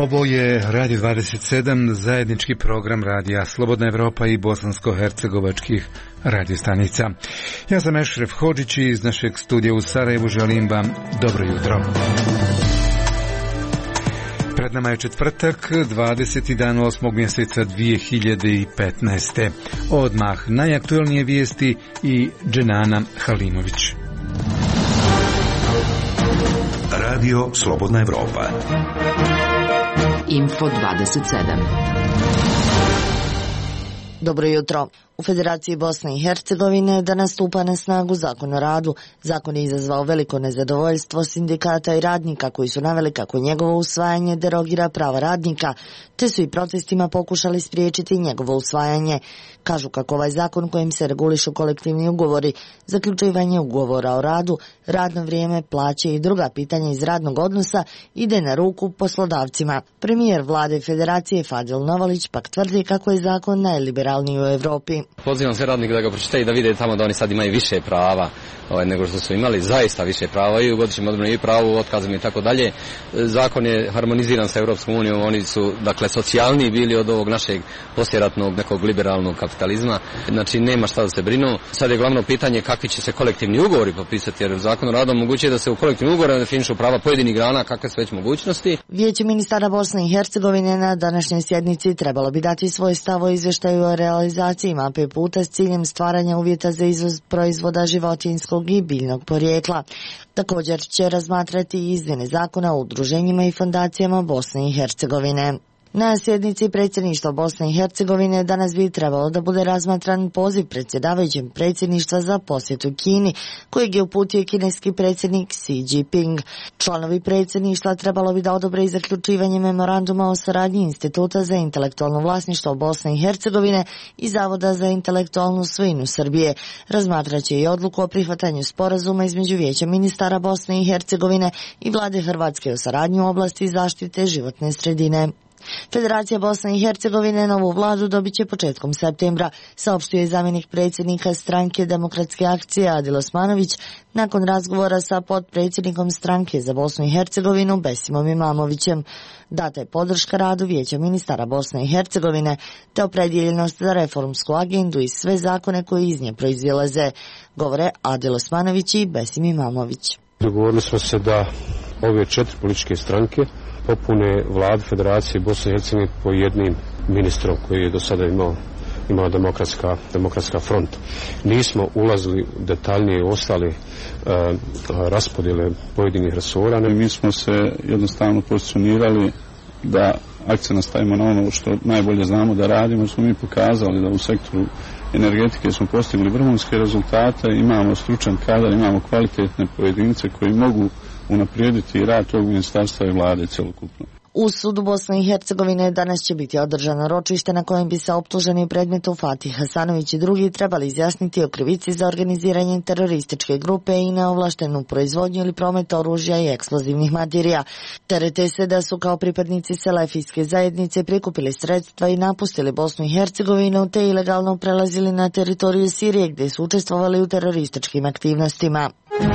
Ovo je Radio 27, zajednički program Radija Slobodna Evropa i bosansko-hercegovačkih radiostanica. Ja sam Ešref Hodžić i iz našeg studija u Sarajevu želim vam dobro jutro. Pred nama je četvrtak, 20. dan 8. mjeseca 2015. Odmah najaktuelnije vijesti i Dženana Halimović. Radio Slobodna Evropa. Info 27. Dobro jutro. U Federaciji Bosne i Hercegovine danas stupa na snagu Zakon o radu. Zakon je izazvao veliko nezadovoljstvo sindikata i radnika koji su naveli kako njegovo usvajanje derogira prava radnika, te su i protestima pokušali spriječiti njegovo usvajanje. Kažu kako ovaj zakon kojim se regulišu kolektivni ugovori, zaključivanje ugovora o radu, radno vrijeme, plaće i druga pitanja iz radnog odnosa ide na ruku poslodavcima. Premijer vlade Federacije Fadil Novalić pak tvrdi kako je zakon najliberalniji u Evropi. Pozivam sve radnike da ga pročitaju i da vide tamo da oni sad imaju više prava nego što su imali, zaista više prava i u godišnjem odmoru i pravu, otkazima i tako dalje. Zakon je harmoniziran sa Europskom unijom, oni su dakle socijalniji bili od ovog našeg poslijeratnog nekog liberalnog kapitalizma. Znači nema šta da se brinu. Sad je glavno pitanje kakvi će se kolektivni ugovori potpisati, jer Zakon o radu omogućuje da se u kolektivnim ugovorima definišu prava pojedinih grana, kakve su već mogućnosti. Vijeće ministara Bosne i Hercegovine na današnjoj sjednici trebalo bi dati svoj stav o izvještaju o realizaciji mape puta s ciljem stvaranja uvjeta za izvoz proizvoda životinjskog i biljnog porijekla. Također će razmatrati i izmjene zakona o udruženjima i fondacijama Bosne i Hercegovine. Na sjednici predsjedništva Bosne i Hercegovine danas bi trebalo da bude razmatran poziv predsjedavajućem predsjedništva za posjetu Kini, kojeg je uputio kineski predsjednik Xi Jinping. Članovi predsjedništva trebalo bi da odobre i zaključivanje memoranduma o saradnji Instituta za intelektualno vlasništvo Bosne i Hercegovine i Zavoda za intelektualnu svojinu Srbije. Razmatraće i odluku o prihvatanju sporazuma između Vijeća ministara Bosne i Hercegovine i vlade Hrvatske o saradnji u oblasti zaštite životne sredine. Federacija Bosne i Hercegovine novu vladu dobit će početkom septembra, saopštio je zamjenik predsjednika stranke Demokratske akcije Adil Osmanović nakon razgovora sa potpredsjednikom stranke za Bosnu i Hercegovinu Besimom Imamovićem. Data je podrška radu Vijeća ministara Bosne i Hercegovine te opredjeljenost za reformsku agendu i sve zakone koji iz nje proizilaze, govore Adil Osmanović i Besim Imamović. Dogovorili smo se da ove 4 političke stranke popune vladu Federacije Bosne i Hercegovine po jednim ministrom koji je do sada imala demokratska front. Nismo ulazili detaljnije u ostale raspodjele pojedinih resora. Mi smo se jednostavno pozicionirali da akcent stavimo na ono što najbolje znamo da radimo. Smo mi pokazali da u sektoru energetike smo postigli vrhunske rezultate, imamo stručan kadar, imamo kvalitetne pojedince koji mogu unaprijediti rad tog ministarstva i vlade celokupno. U sudu Bosne i Hercegovine danas će biti održano ročište na kojem bi se optuženi u predmetu Fatih Hasanović i drugi trebali izjasniti o krivici za organiziranje terorističke grupe i neovlaštenu proizvodnju ili promet oružja i eksplozivnih materija. Terete se da su kao pripadnici selefijske zajednice prikupili sredstva i napustili Bosnu i Hercegovinu te ilegalno prelazili na teritoriju Sirije gdje su učestvovali u terorističkim aktivnostima.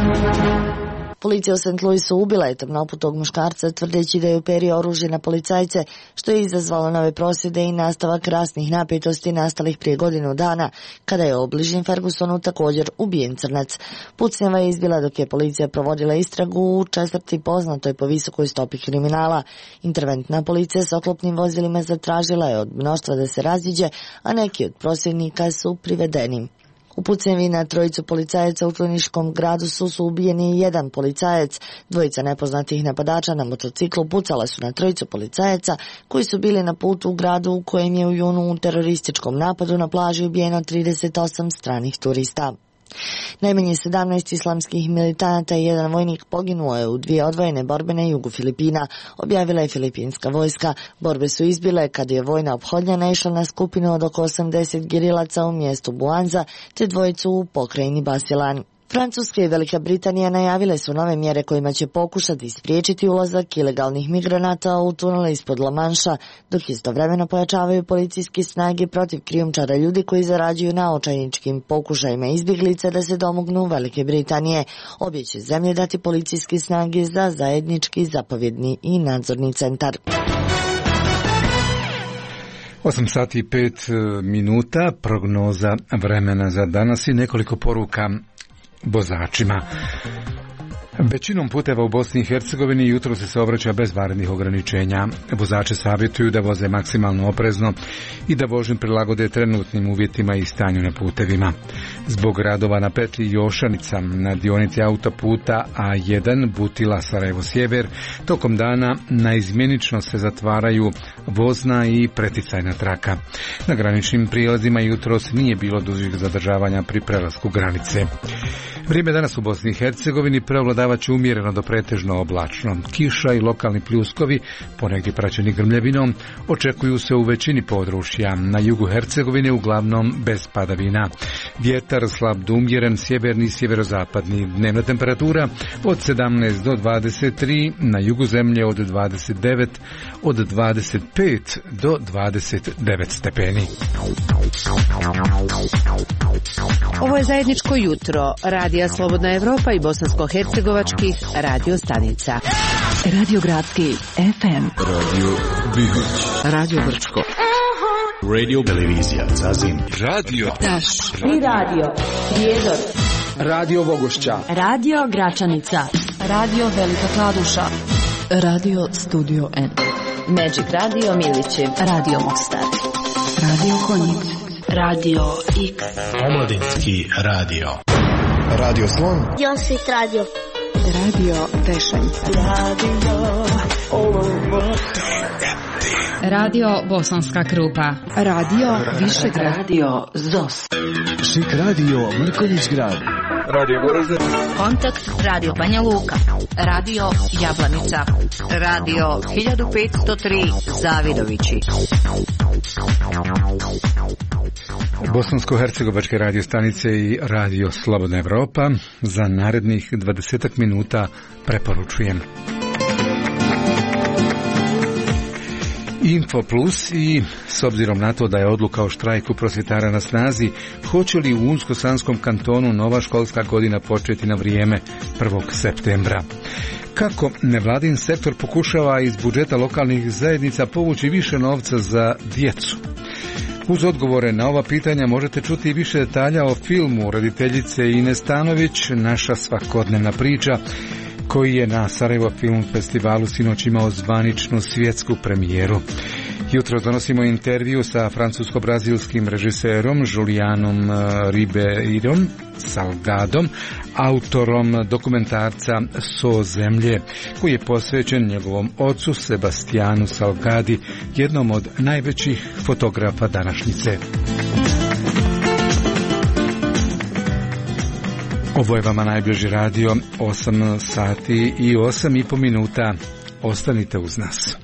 Policija u St. Louisu ubila je tamnoputog muškarca tvrdeći da je uperio oružje na policajce, što je izazvalo nove prosvjede i nastavak rasnih napetosti nastalih prije godinu dana, kada je u bližnjem Fergusonu također ubijen crnac. Pucnjava je izbila dok je policija provodila istragu u četvrti poznatoj po visokoj stopi kriminala. Interventna policija s oklopnim vozilima zatražila je od mnoštva da se raziđe, a neki od prosvjednika su privedeni. U pucnjevi na trojicu policajaca u Kliniškom gradu su ubijeni jedan policajac. Dvojica nepoznatih napadača na motociklu pucala su na trojicu policajaca koji su bili na putu u gradu u kojem je u junu u terorističkom napadu na plaži ubijeno 38 stranih turista. Najmanje 17 islamskih militanata i jedan vojnik poginuo je u 2 odvojene borbe na jugu Filipina, objavila je filipinska vojska. Borbe su izbile kada je vojna ophodnja naišla na skupinu od oko 80 gerilaca u mjestu Buanza te dvojicu u pokrajini Basilan. Francuska i Velika Britanija najavile su nove mjere kojima će pokušati spriječiti ulazak ilegalnih migranata u tunele ispod La Manša, dok istovremeno pojačavaju policijske snage protiv krijumčara ljudi koji zarađuju na očajničkim pokušajima izbjeglica da se domognu Velike Britanije. Obje će zemlje dati policijske snage za zajednički zapovjedni i nadzorni centar. 8 sati i 5 minuta, prognoza vremena za danas i nekoliko poruka vozačima. Većinom puteva u Bosni i Hercegovini jutro se saobraća bez vanrednih ograničenja. Vozače savjetuju da voze maksimalno oprezno i da vožnju prilagode trenutnim uvjetima i stanju na putevima. Zbog radova na petlji Jošanica na dionici autoputa A1 Butila Sarajevo Sjever tokom dana naizmjenično se zatvaraju vozna i preticajna traka. Na graničnim prijelazima jutros nije bilo dužih zadržavanja pri prelasku granice. Vrijeme danas u Bosni i Hercegovini prevladavat će umjereno do pretežno oblačno. Kiša i lokalni pljuskovi, ponegdje praćeni grmljevinom, očekuju se u većini područja. Na jugu Hercegovine uglavnom bez padavina. Vjetar slab do umjeren, sjeverni i sjeverozapadni. Dnevna temperatura od 17 do 23, na jugu zemlje od 29, od 25 do 29 stepeni. Ovo je zajedničko jutro Radija Slobodna Evropa i bosansko-hercegovačkih radio stanica. Radio Gradski FM, Radio Bihoć, Radio Brčko, Radio Televizija Zazin, Radio Taš i Radio Prijedor, Radio Vogošća, Radio Gračanica, Radio Velika Kladuša, Radio Studio N, Magic Radio Milići, Radio Mostar, Radio Konjic, Radio Ik, Omladinski radio, Radio Slon, Josip Radio, Radio Tešanj, Radio Bosanska Krupa, Radio Višegrad, Radio Zos, Šik Radio Mrkonjić Grad, Radio Goražde, Kontakt Radio Banja Luka, Radio Jablanica, Radio 1503 Zavidovići. Bosansko-hercegovačke radio stanice i Radio Slobodna Evropa za narednih 20 minuta preporučujem Info Plus i s obzirom na to da je odluka o štrajku prosvjetara na snazi, hoće li u Unsko-Sanskom kantonu nova školska godina početi na vrijeme 1. septembra? Kako nevladin sektor pokušava iz budžeta lokalnih zajednica povući više novca za djecu? Uz odgovore na ova pitanja možete čuti i više detalja o filmu rediteljice Ines Stanović, Naša svakodnevna priča, koji je na Sarajevo Film Festivalu sinoć imao zvaničnu svjetsku premijeru. Jutro donosimo intervju sa francusko-brazilskim režiserom Julianom Ribeirom Salgadom, autorom dokumentarca So zemlje, koji je posvećen njegovom ocu Sebastianu Salgadi, jednom od najvećih fotografa današnjice. Ovo je vama najbliži radio, 8 sati i 8,5 minuta. Ostanite uz nas.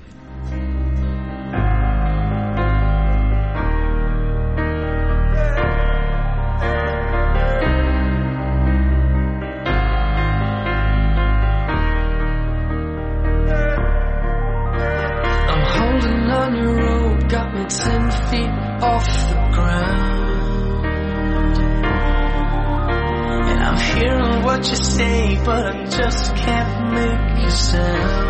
But I just can't make you sound.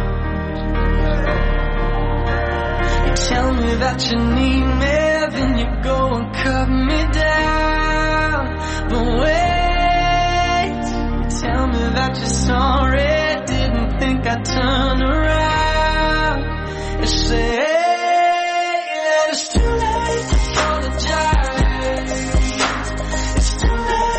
You tell me that you need me, then you go and cut me down. But wait, you tell me that you're sorry, didn't think I'd turn around. You say that it's too late to apologize. It's too late.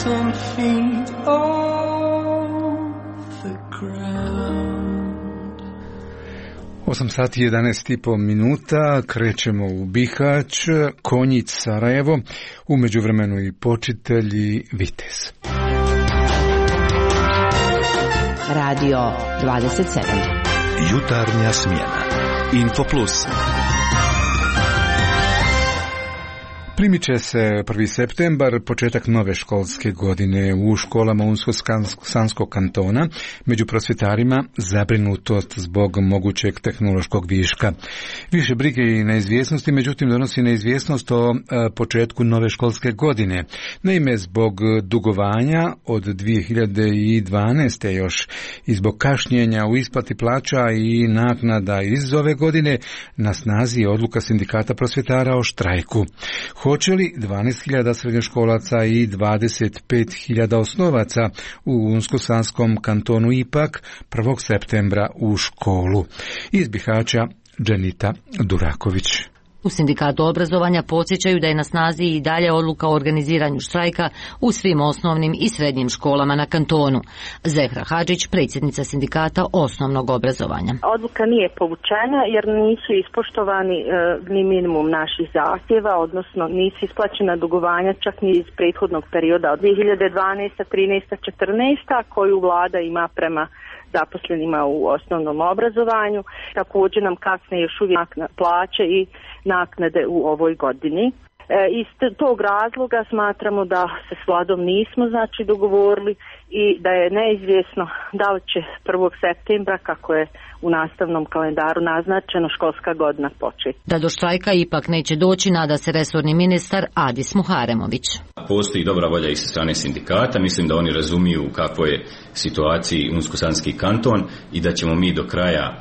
10 feet off the ground. 8 sati 11,5 minuta, krećemo u Bihać, Konjic, Sarajevo, u međuvremenu i Počitelj i Vitez. Radio 27. Jutarnja smjena. Info Plus. Primiče se 1. septembar, početak nove školske godine u školama Unsko-Sanskog kantona, među prosvjetarima zabrinutost zbog mogućeg tehnološkog viška. Više brige i neizvjesnosti, međutim donosi neizvjesnost o početku nove školske godine. Naime, zbog dugovanja od 2012. još i zbog kašnjenja u isplati plaća i naknada iz ove godine, na snazi je odluka sindikata prosvjetara o štrajku. Hoće li 12.000 srednjoškolaca i 25.000 osnovaca u Unsko-Sanskom kantonu ipak 1. septembra u školu? Iz Bihaća, Dženita Duraković. U sindikatu obrazovanja podsjećaju da je na snazi i dalje odluka o organiziranju štrajka u svim osnovnim i srednjim školama na kantonu. Zehra Hadžić, predsjednica sindikata osnovnog obrazovanja. Odluka nije povučena jer nisu ispoštovani ni minimum naših zahtjeva, odnosno nisu isplaćena dugovanja čak ni iz prethodnog perioda od 2012. 13. 14. koju vlada ima prema zaposlenima u osnovnom obrazovanju. Također nam kasne još uvijek plaće i naknade u ovoj godini. Iz tog razloga smatramo da se s vladom nismo dogovorili i da je neizvjesno da li će 1. septembra, kako je u nastavnom kalendaru naznačeno, školska godina početi. Da do štrajka ipak neće doći, nada se resorni ministar Adis Muharemović. Postoji dobra volja i sa strane sindikata, mislim da oni razumiju u kakvoj je situaciji Unsko-Sanski kanton i da ćemo mi do kraja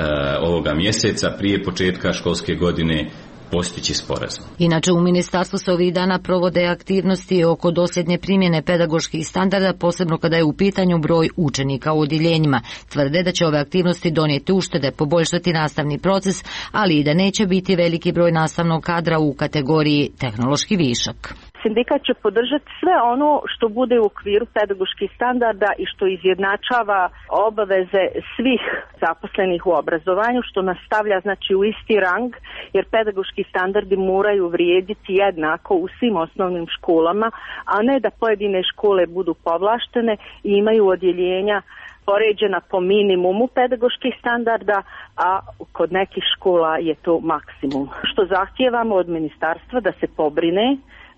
ovoga mjeseca prije početka školske godine postići sporazum. Inače, u ministarstvu se ovih dana provode aktivnosti oko dosljedne primjene pedagoških standarda, posebno kada je u pitanju broj učenika u odjeljenjima. Tvrde da će ove aktivnosti donijeti uštede, poboljšati nastavni proces, ali i da neće biti veliki broj nastavnog kadra u kategoriji tehnološki višak. Sindikat će podržati sve ono što bude u okviru pedagoških standarda i što izjednačava obaveze svih zaposlenih u obrazovanju, što nas stavlja u isti rang, jer pedagoški standardi moraju vrijediti jednako u svim osnovnim školama, a ne da pojedine škole budu povlaštene i imaju odjeljenja poređena po minimumu pedagoških standarda, a kod nekih škola je to maksimum. Što zahtijevamo od ministarstva da se pobrine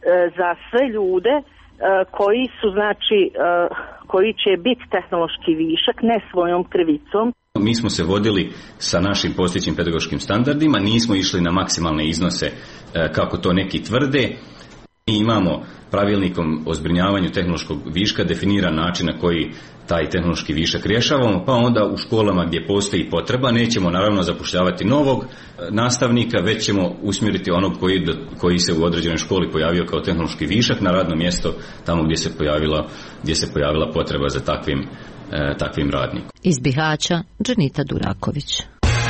za sve ljude koji su koji će biti tehnološki višak, ne svojom krivicom. Mi smo se vodili sa našim postojećim pedagoškim standardima, nismo išli na maksimalne iznose kako to neki tvrde. Mi imamo pravilnikom o zbrinjavanju tehnološkog viška definiran način na koji taj tehnološki višak rješavamo, pa onda u školama gdje postoji potreba nećemo naravno zapošljavati novog nastavnika, već ćemo usmjeriti onog koji se u određenoj školi pojavio kao tehnološki višak na radno mjesto tamo gdje se pojavila potreba za takvim radnikom. Iz Bihaća, Dženita Duraković.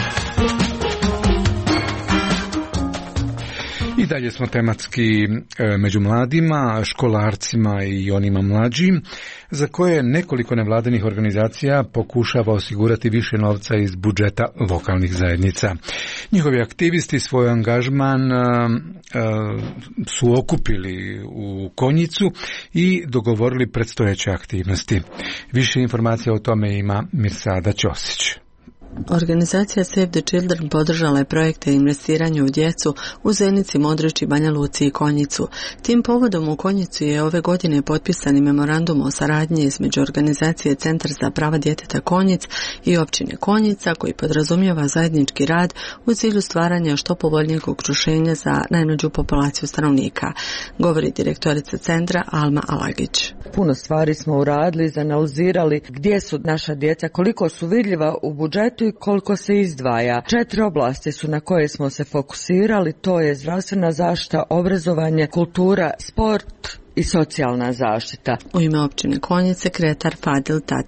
I dalje smo tematski među mladima, školarcima i onima mlađim, za koje nekoliko nevladinih organizacija pokušava osigurati više novca iz budžeta lokalnih zajednica. Njihovi aktivisti svoj angažman su okupili u Konjicu i dogovorili predstojeće aktivnosti. Više informacija o tome ima Mirsada Ćosić. Organizacija Save the Children podržala je projekte investiranja u djecu u Zenici, Modrići, Banja Luci i Konjicu. Tim povodom u Konjicu je ove godine potpisani memorandum o saradnji između organizacije Centar za prava djeteta Konjic i općine Konjica, koji podrazumijeva zajednički rad u cilju stvaranja što povoljnijeg okruženja za najmlađu populaciju stanovnika, govori direktorica centra Alma Alagić. Puno stvari smo uradili, izanalizirali gdje su naša djeca, koliko su vidljiva u budžetu i koliko se izdvaja. 4 oblasti su na koje smo se fokusirali, to je zdravstvena zaštita, obrazovanje, kultura, sport i socijalna zaštita. U ime općine Konjice sekretar Fadil Tatar.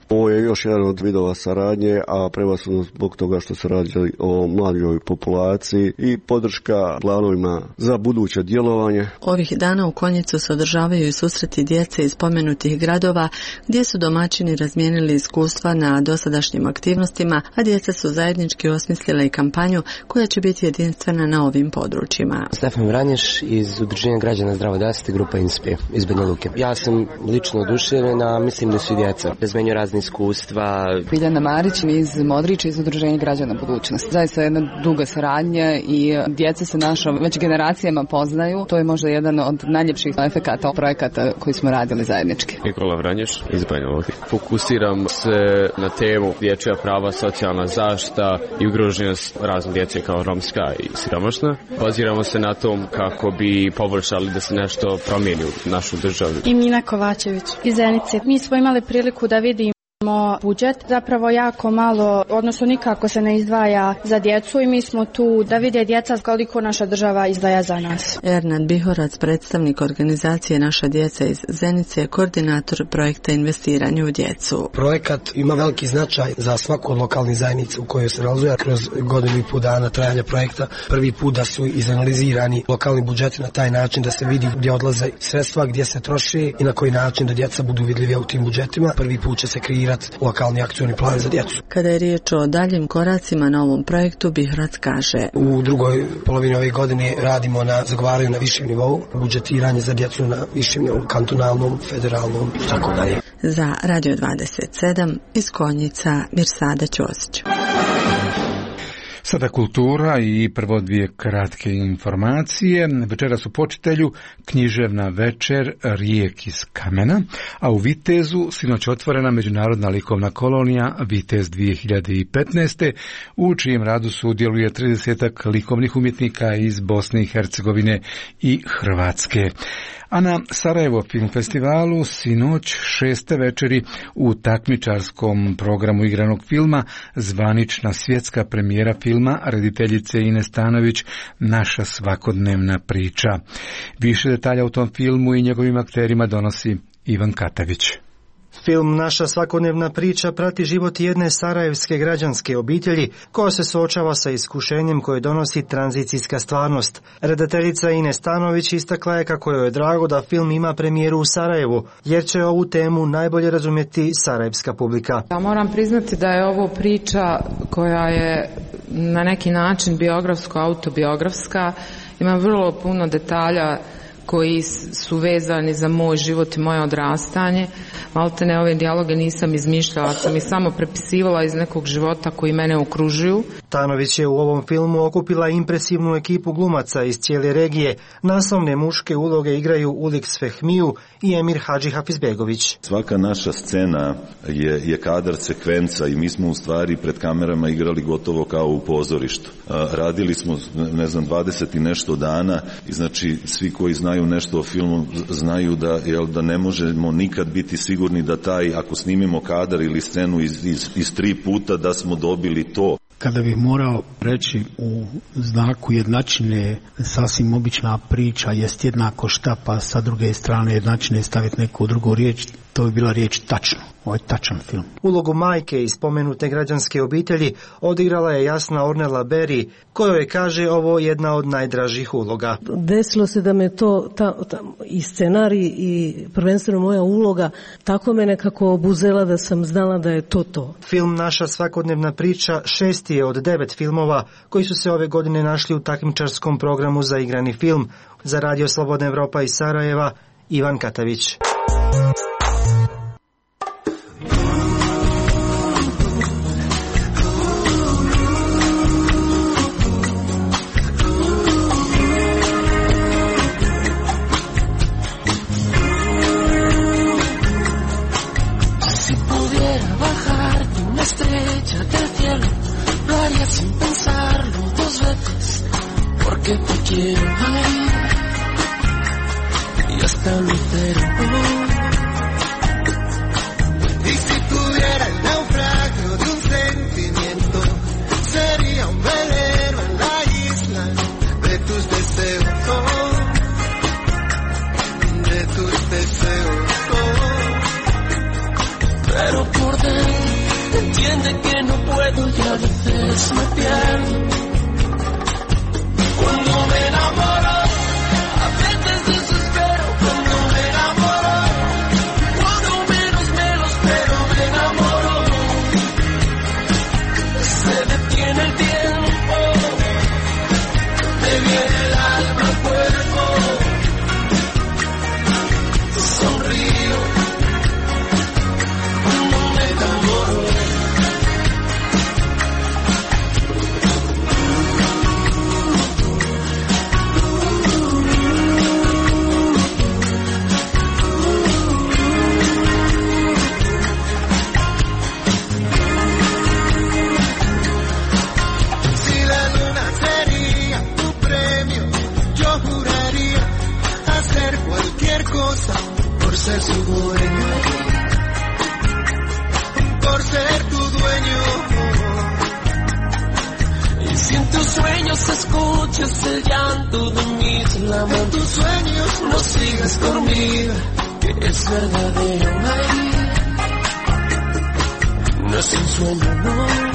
Ovo je još jedan od vidova saradnje, a prevashodno zbog toga što se radi o mladoj populaciji i podrška planovima za buduće djelovanje. Ovih dana u Konjicu se održavaju i susreti djece iz spomenutih gradova, gdje su domaćini razmijenili iskustva na dosadašnjim aktivnostima, a djeca su zajednički osmislila i kampanju koja će biti jedinstvena na ovim područjima. Stefan Vranješ iz Udruženja građana Zdravo Dasiti, grupa INSPE iz Banja Luke. Ja sam lično oduševljen, a mislim da su djeca razmenjuju razne iskustva. Biljana Marić iz Modrića iz Udruženja građana Budućnost. Zaista jedna duga saradnja i djeca se naša već generacijama poznaju. To je možda jedan od najljepših efekata projekata koji smo radili zajednički. Nikola Vranješ iz Banja Luke. Fokusiram se na temu dječja prava, socijalna zaštita i ugroženost razne djece kao romska i siromašna. Baziramo se na tom kako bi poboljšali da se nešto promijeni u našu državu. I Mina Kovačević iz Zenice. Mi smo imali priliku da vidimo budžet, zapravo jako malo, odnosno nikako se ne izdvaja za djecu i mi smo tu da vide djeca koliko naša država izdvaja za nas. Ernad Bihorac, predstavnik organizacije Naša djeca iz Zenice, koordinator projekta investiranja u djecu. Projekat ima veliki značaj za svaku lokalnu zajednicu u kojoj se realizuje kroz godinu i pol dana trajanja projekta. Prvi put da su izanalizirani lokalni budžeti na taj način da se vidi gdje odlaze sredstva, gdje se troši i na koji način da djeca budu vidljivije u tim budžetima. Prvi put će se kreirati lokalni akcioni plan za djecu. Kada je riječ o daljim koracima na ovom projektu, Bihrac kaže: u drugoj polovini ove godine radimo na zagovaranju na višem nivou, budžetiranje za djecu na višem nivou, kantonalnom, federalnom i tako dalje. Za Radio 27 iz Konjica, Mirsada Ćosić. Sada kultura i prvo dvije kratke informacije. Večeras u Počitelju književna večer Rijek iz kamena, a u Vitezu sinoć otvorena međunarodna likovna kolonija Vitez 2015. u čijem radu sudjeluje 30 likovnih umjetnika iz Bosne i Hercegovine i Hrvatske. A na Sarajevo film festivalu sinoć 6. večeri u takmičarskom programu igranog filma zvanična svjetska premijera filma rediteljice Ine Stanović Naša svakodnevna priča. Više detalja u tom filmu i njegovim akterima donosi Ivan Katavić. Film Naša svakodnevna priča prati život jedne sarajevske građanske obitelji koja se suočava sa iskušenjem koje donosi tranzicijska stvarnost. Redateljica Ine Stanović istakla je kako joj je drago da film ima premijeru u Sarajevu, jer će ovu temu najbolje razumjeti sarajevska publika. Ja moram priznati da je ovo priča koja je na neki način biografsko-autobiografska. Ima vrlo puno detalja koji su vezani za moj život i moje odrastanje. Maltene ove dijaloge nisam izmišljala, sam ih samo prepisivala iz nekog života koji mene okružuju. Stanović je u ovom filmu okupila impresivnu ekipu glumaca iz cijele regije. Naslovne muške uloge igraju Uliks Fehmiju i Emir Hadži Hafizbegović. Svaka naša scena je kadar, sekvenca i mi smo u stvari pred kamerama igrali gotovo kao u pozorištu. Radili smo, 20 i nešto dana i znači svi koji znaju nešto o filmu znaju da ne možemo nikad biti sigurni da ako snimimo kadar ili scenu iz 3 puta da smo dobili to. Kada bih morao reći u znaku jednačine, sasvim obična priča jest jednako šta, pa sa druge strane jednačine staviti neku drugu riječ, to bi bila riječ tačno. Ovo je tačan film. Ulogu majke iz spomenute građanske obitelji odigrala je Jasna Ornella Berry, kojoj kaže ovo jedna od najdražih uloga. Desilo se da me to i scenarij i prvenstveno moja uloga tako me nekako obuzela da sam znala da je to. Film Naša svakodnevna priča 6. je od 9 filmova koji su se ove godine našli u takmičarskom programu za igrani film. Za Radio Slobodna Evropa iz Sarajeva, Ivan Katavić. Pero por dentro misma piel. Cuando me enamoro, a veces desespero. Cuando me enamoro, cuando menos me lo espero, me enamoro. Se detiene el tiempo, me viene el alma al cuerpo. Sonrío cuando me enamoro. Si la luna sería tu premio, yo juraría hacer cualquier cosa por ser su dueño, por ser tu dueño. Y si en tus sueños escuchas el llanto de mis lamentos, en tus sueños no sigas dormida, que es verdadero, María. No es un sueño, no.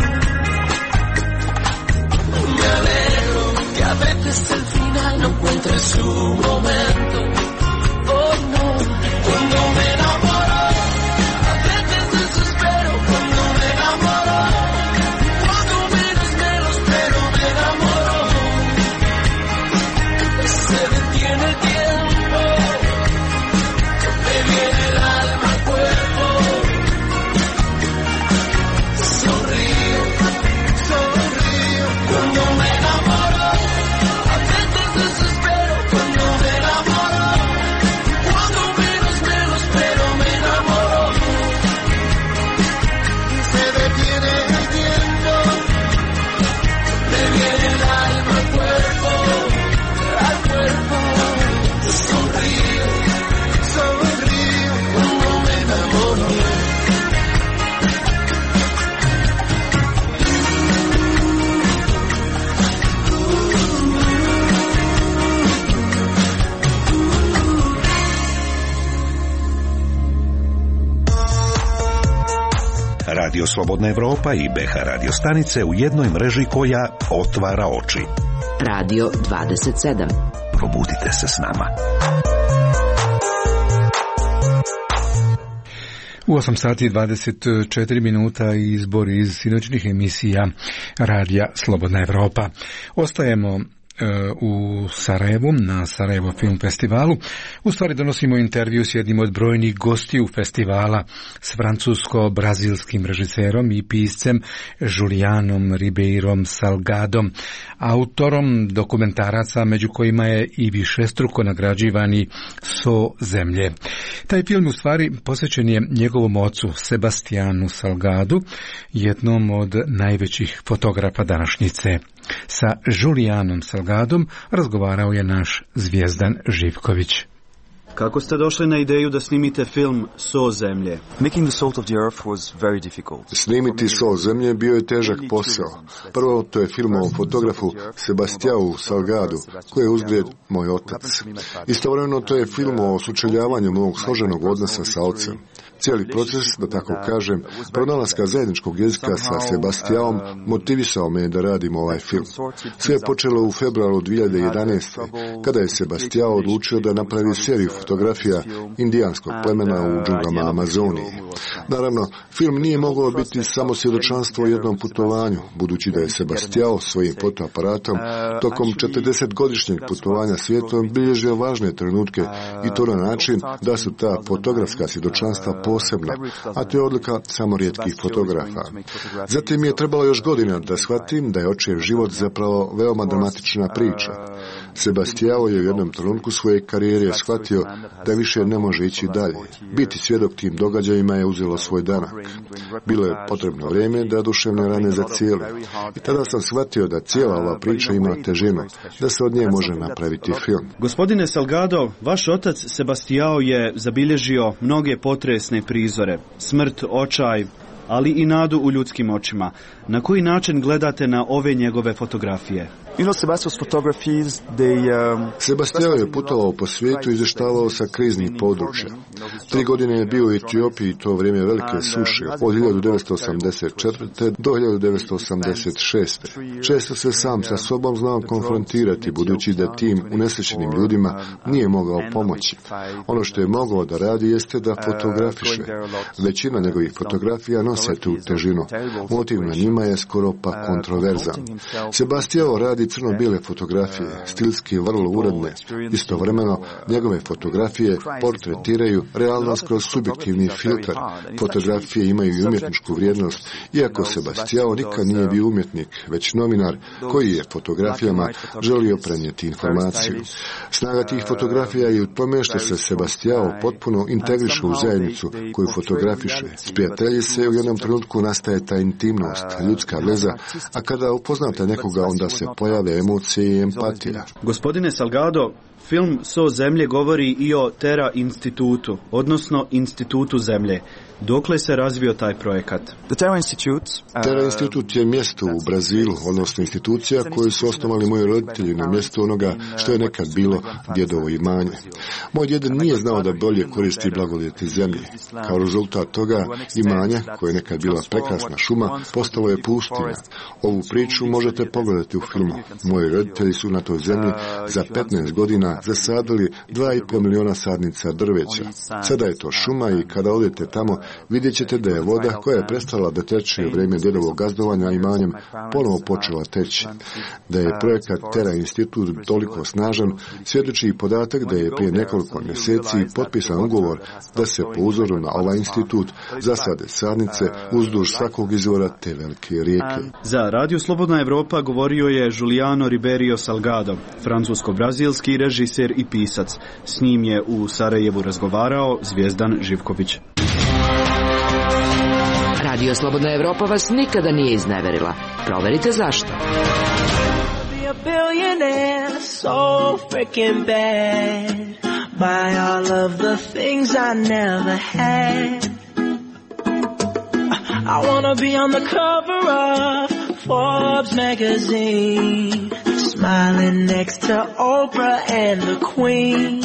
Me alegro que a veces el final no encuentre su momento. Oh no, cuando me enamoro, a veces desespero. Cuando me enamoro, cuando menos me lo espero, me enamoro. Se detiene el tiempo, me viene el alma al cuerpo. Sonrío, sonrío cuando me enamoro. A veces desespero cuando me enamoro. Cuando menos me lo espero, me enamoro. Se detiene el tiempo, me viene el alma al cuerpo, al cuerpo. Sonrío, sonrío cuando me enamoro. Radio Slobodna Evropa i BH radio stanice u jednoj mreži koja otvara oči. Radio 27. Probudite se s nama. U 8 sati 24 minuta izbor iz sinoćnih emisija Radija Slobodna Evropa. Ostajemo u Sarajevu, na Sarajevo Film Festivalu. U stvari donosimo intervju s jednim od brojnih gostiju festivala, s francusko-brazilskim režiserom i piscem Julianom Ribeirom Salgadom, autorom dokumentaraca među kojima je i višestruko nagrađivani So zemlje. Taj film u stvari posvećen je njegovom ocu Sebastianu Salgadu, jednom od najvećih fotografa današnjice. Sa Julianom Salgadom razgovarao je naš Zvijezdan Živković. Kako ste došli na ideju da snimite film So zemlje? Snimiti So zemlje bio je težak posao. Prvo, to je film o fotografu Sebastianu Salgadu, koji je uzgred moj otac. Istovremeno, to je film o sučeljavanju mog složenog odnosa sa ocem. Cijeli proces, da tako kažem, pronalaska zajedničkog jezika sa Sebastianom motivisao me da radim ovaj film. Sve je počelo u februaru 2011. kada je Sebastian odlučio da napravi seriju fotografija indijanskog plemena u džunglama Amazonije. Naravno, film nije mogao biti samo svjedočanstvo o jednom putovanju, budući da je Sebastian svojim fotoaparatom tokom 40-godišnjeg putovanja svijetom bilježio važne trenutke i to na način da su ta fotografska svjedočanstva posebna, a to je odlika samo rijetkih fotografa. Zatim je trebalo još godina da shvatim da je očev život zapravo veoma dramatična priča. Sebastian je u jednom trenutku svoje karijere shvatio da više ne može ići dalje. Biti svjedok tim događajima je uzelo svoj danak. Bilo je potrebno vrijeme da duševne rane zacijele. I tada sam shvatio da cijela ova priča ima težinu, da se od nje može napraviti film. Gospodine Salgado, vaš otac Sebastian je zabilježio mnoge potresne prizore, smrt, očaj, ali i nadu u ljudskim očima. Na koji način gledate na ove njegove fotografije? Sebastiao je putovao po svijetu i izvještavao sa kriznih područja. 3 godine je bio u Etiopiji i to vrijeme velike suše od 1984. do 1986. Često se sam sa sobom znao konfrontirati, budući da tim unesrećenim ljudima nije mogao pomoći. Ono što je mogao da radi jeste da fotografiše. Većina njegovih fotografija nose tu težinu. Motiv na njima je skoro pa kontroverzan. Sebastiao radi crno-bijele fotografije, stilski vrlo uredne. Istovremeno, njegove fotografije portretiraju realnost kroz subjektivni filter. Fotografije imaju i umjetničku vrijednost, iako Sebastiao nikad nije bio umjetnik, već novinar koji je fotografijama želio prenijeti informaciju. Snaga tih fotografija je u tome što se Sebastiao potpuno integriše u zajednicu koju fotografiše. Sprijatelji se u jednom trenutku nastaje ta intimnost, ljudska veza, a kada upoznate nekoga onda se pojave emocije i empatija. Gospodine Salgado, film So zemlje govori i o Terra institutu, odnosno Institutu zemlje. Dokle se razvio taj projekat? Terra institut je mjesto u Brazilu, odnosno institucija koju su osnovali moji roditelji na mjestu onoga što je nekad bilo djedovo imanje. Moj djed nije znao da bolje koristi blagodati zemlje. Kao rezultat toga imanja, koje je nekad bila prekrasna šuma, postalo je pustinja. Ovu priču možete pogledati u filmu. Moji roditelji su na toj zemlji za 15 godina zasadili 2,5 miliona sadnica drveća. Sada je to šuma i kada odete tamo vidjet ćete da je voda koja je prestala da teče u vrijeme djedovog gazdovanja imanjem ponovo počela teći. Da je projekat Terra institut toliko snažan, svjedoči i podatak da je prije nekoliko mjeseci potpisan ugovor da se po uzoru na ovaj institut zasade sadnice uzduž svakog izvora te velike rijeke. Za Radio Slobodna Evropa govorio je Juliano Ribeiro Salgado, francusko-brazilski režiser i pisac. S njim je u Sarajevu razgovarao Zvijezdan Živković. Radio Slobodna Evropa vas nikada nije izneverila. Proverite zašto. I wanna be on the cover of Forbes magazine, smiling next to Oprah and the Queen.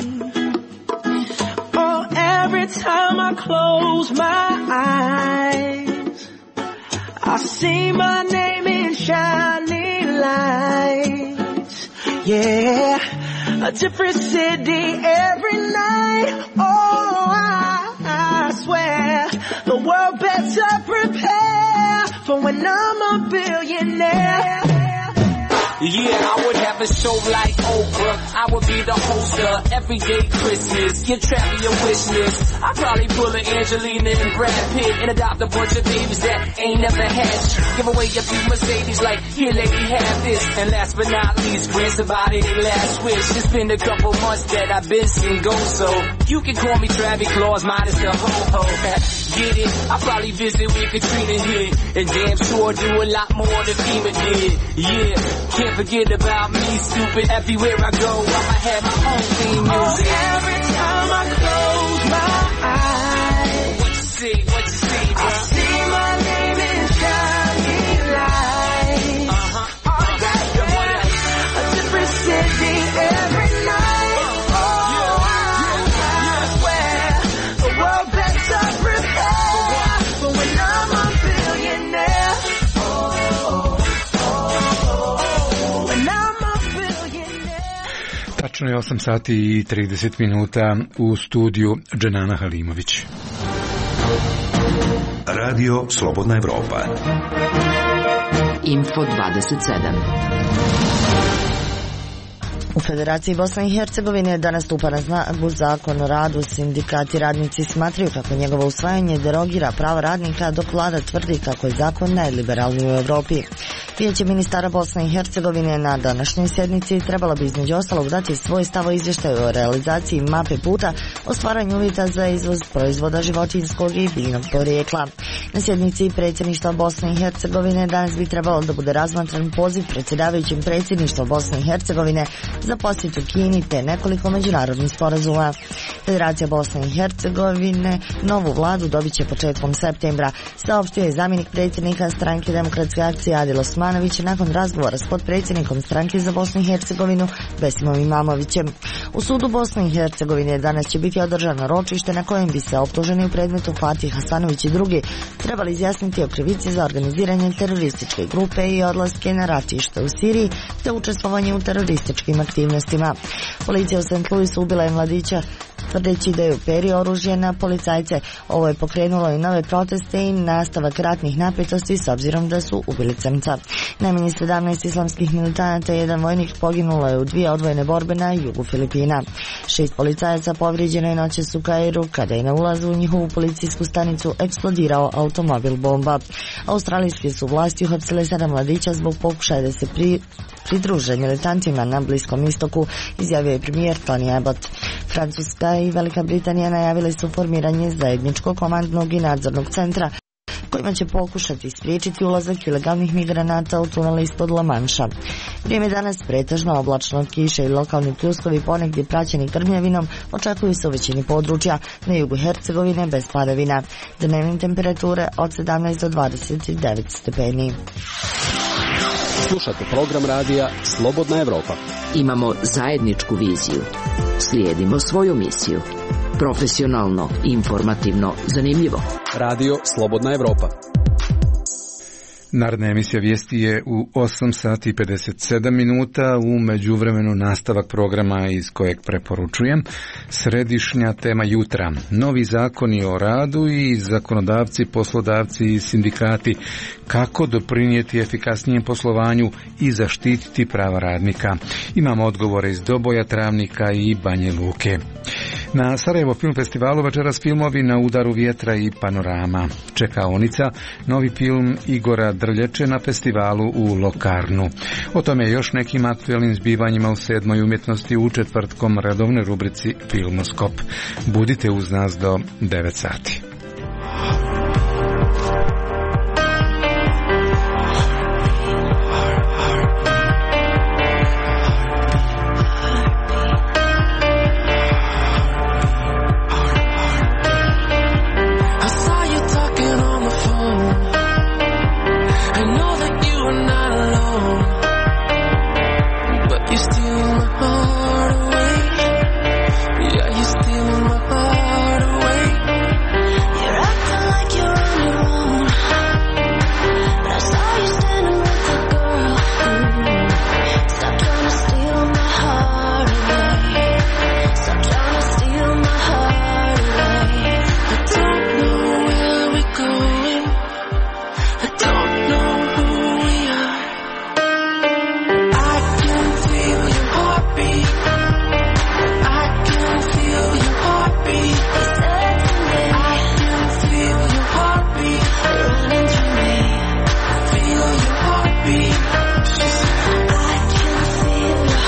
Oh, every time I close my eyes, I see my name in shining lights. Yeah, a different city every night. Oh, I swear the world better prepare for when I'm a billionaire. Yeah, I would have a show like Oprah. I would be the host of Everyday Christmas. Give Travis your wish list. I'd probably pull an Angelina and Brad Pitt and adopt a bunch of babies that ain't never had shit. Give away a few Mercedes like, here lady, have this. And last but not least, grant somebody their last wish. It's been a couple months that I've been single, so you can call me Travis Claus minus the ho-ho. Get it? I'll probably visit where Katrina hit. And damn sure do a lot more than FEMA did. Yeah, can't forget about me, stupid. Everywhere I go, I'ma have my own theme music. Oh, every time I close my eyes, what you see, bro? I see my name in shining lights. Oh, yeah, a different city every night. Oh, I swear the world better prepare for when I'm a billionaire. Tačno je 8 sati i 30 minuta u studiju Dženana Halimović. Radio Slobodna Evropa. Info 27. U Federaciji Bosne i Hercegovine danas stupa na snagu Zakon o radu. Sindikati radnici smatraju kako njegovo usvajanje derogira prava radnika, dok vlada tvrdi kako je zakon najliberalniji u Evropi. Vijeće ministara Bosne i Hercegovine na današnjoj sjednici trebalo bi između ostalog dati svoj stav o izvještaju o realizaciji mape puta o stvaranju uvjeta za izvoz proizvoda životinjskog i biljnog porijekla. Na sjednici predsjedništva Bosne i Hercegovine danas bi trebalo da bude razmatran poziv predsjedavajućem predsjedništva Bosne i Hercegovine za posjetu Kini te nekoliko međunarodnih sporazuma. Federacija Bosne i Hercegovine novu vladu dobit će početkom septembra, saopštio je zamjenik predsjednika stranke Demokratske akcije Adil Osmanović nakon razgovora s potpredsjednikom stranke za Bosnu i Hercegovinu Besimom Imamovićem. U sudu Bosne i Hercegovine danas će biti održano ročište na kojem bi se optuženi u predmetu Fatih Hasanović i drugi trebali izjasniti o krivici za organiziranje terorističke grupe i odlaske na ratište u Siriji te učestvovanje u terorističkim aktivnostima. Policija u St. Louisu ubila je mladića tvrdeći da je uperio oružje na policajce. Ovo je pokrenulo i nove proteste i nastavak ratnih napetosti s obzirom da su ubili crnca. Najmanje 17 islamskih militanata i jedan vojnik poginulo je u 2 odvojene borbe na jugu Filipina. 6 policajaca povrijeđeno je noćas u Kairu kada je na ulazu u njihovu policijsku stanicu eksplodirao automobil bomba. Australijske su vlasti uhapsile 7 mladića zbog pokušaja da se pridruže militantima na Bliskom istoku, izjavio je premijer Tony Abbott. Francuska i Velika Britanija najavile su formiranje zajedničkog komandnog i nadzornog centra kojima će pokušati spriječiti ulazak ilegalnih migranata u tunel ispod La Manša. Vrijeme danas pretežno oblačno, kiše i lokalni pljuskovi ponegdje praćeni grmljavinom očekuju se u većini područja, na jugu Hercegovine bez padavina. Dnevne temperature od 17 do 29 stepeni. Slušate program radija Slobodna Evropa. Imamo zajedničku viziju. Slijedimo svoju misiju. Profesionalno, informativno, zanimljivo. Radio Slobodna Evropa. Naredna emisija vijesti je u 8 sati i 57 minuta, u međuvremenu nastavak programa iz kojeg preporučujem. Središnja tema jutra, novi zakoni o radu i zakonodavci, poslodavci i sindikati, kako doprinijeti efikasnijem poslovanju i zaštititi prava radnika. Imamo odgovore iz Doboja, Travnika i Banje Luke. Na Sarajevo film festivalu večeras filmovi Na udaru vjetra i Panorama. Čekaonica, novi film Igora Drlječe na festivalu u Lokarnu. O tome je još nekim aktualnim zbivanjima u 7. umjetnosti u četvrtkom redovnoj rubrici Filmoskop. Budite uz nas do 9 sati. Feel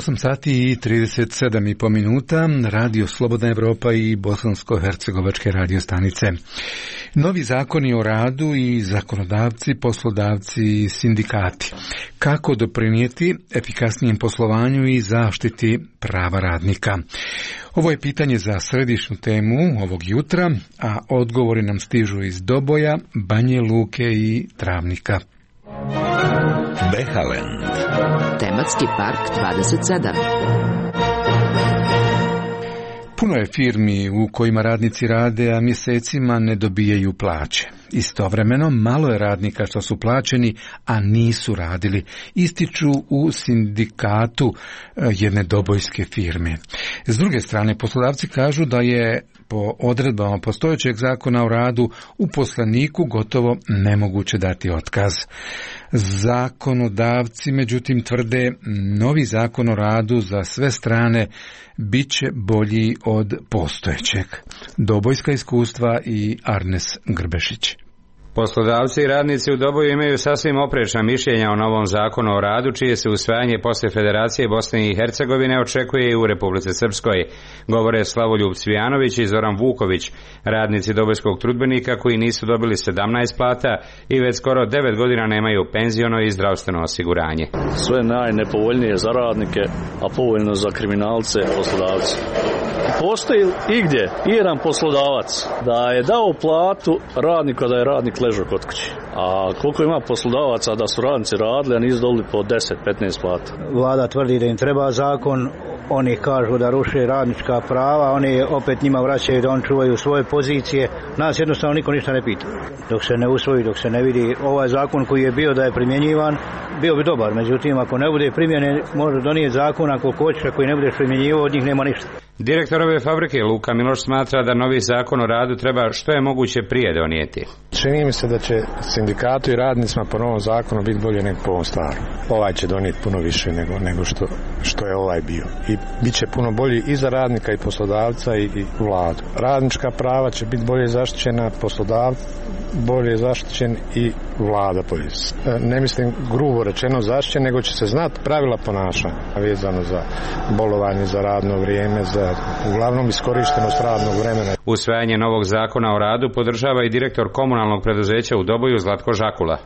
8 sati i 37,5 minuta, Radio Slobodna Evropa i bosansko-hercegovačke radio stanice. Novi zakoni o radu i zakonodavci, poslodavci i sindikati. Kako doprinijeti efikasnijem poslovanju i zaštiti prava radnika? Ovo je pitanje za središnju temu ovog jutra, a odgovori nam stižu iz Doboja, Banje Luke i Travnika. Behalend. Tematski park 27. Puno je firmi u kojima radnici rade, a mjesecima ne dobijaju plaće. Istovremeno, malo je radnika što su plaćeni, a nisu radili, ističu u sindikatu jedne dobojske firme. S druge strane, poslodavci kažu da je po odredbama postojećeg zakona o radu uposleniku gotovo nemoguće dati otkaz. Zakonodavci, međutim, tvrde novi zakon o radu za sve strane bit će bolji od postojećeg. Dobojska iskustva i Arnes Grbešić. Poslodavci i radnici u Doboju imaju sasvim oprečna mišljenja o novom zakonu o radu, čije se usvajanje poslije Federacije Bosne i Hercegovine očekuje i u Republici Srpskoj. Govore Slavoljub Cvijanović i Zoran Vuković, radnici Dobojskog trudbenika koji nisu dobili 17 plata i već skoro 9 godina nemaju penziono i zdravstveno osiguranje. Sve najnepovoljnije za radnike, a povoljno za kriminalce, poslodavci. Postoji igdje jedan poslodavac da je dao platu radniku da je radnik ležao kod kuće. A koliko ima poslodavaca da su radnici radili, a nisu dobili po 10-15 plata. Vlada tvrdi da im treba zakon, oni kažu da ruše radnička prava, oni opet njima vraćaju da on čuvaju svoje pozicije. Nas jednostavno niko ništa ne pita. Dok se ne usvoji, dok se ne vidi ovaj zakon koji je bio da je primjenjivan, bio bi dobar. Međutim, ako ne bude primjenjen, može donijeti zakon, ako hoćeš, ako i ne budeš primjenjivao, od njih nema ništa. Direktor ove fabrike Luka Miloš smatra da novi zakon o radu treba što je moguće prije donijeti. Čini mi se da će sindikatu i radnicima po novom zakonu biti bolje nego po ovom starom. Ovaj će donijeti puno više nego što je ovaj bio. I bit će puno bolji i za radnika i poslodavca i vladu. Radnička prava će biti bolje zaštićena, poslodavac bolje zaštićen i vlada bolje. Ne mislim grubo rečeno zaštićen, nego će se znati pravila ponašanja vezano za bolovanje, za radno vrijeme, za uglavnom iskorištenost radnog vremena. Usvajanje novog zakona o radu podržava i direktor komunalnog preduzeća u Doboju Zlatko Žakula.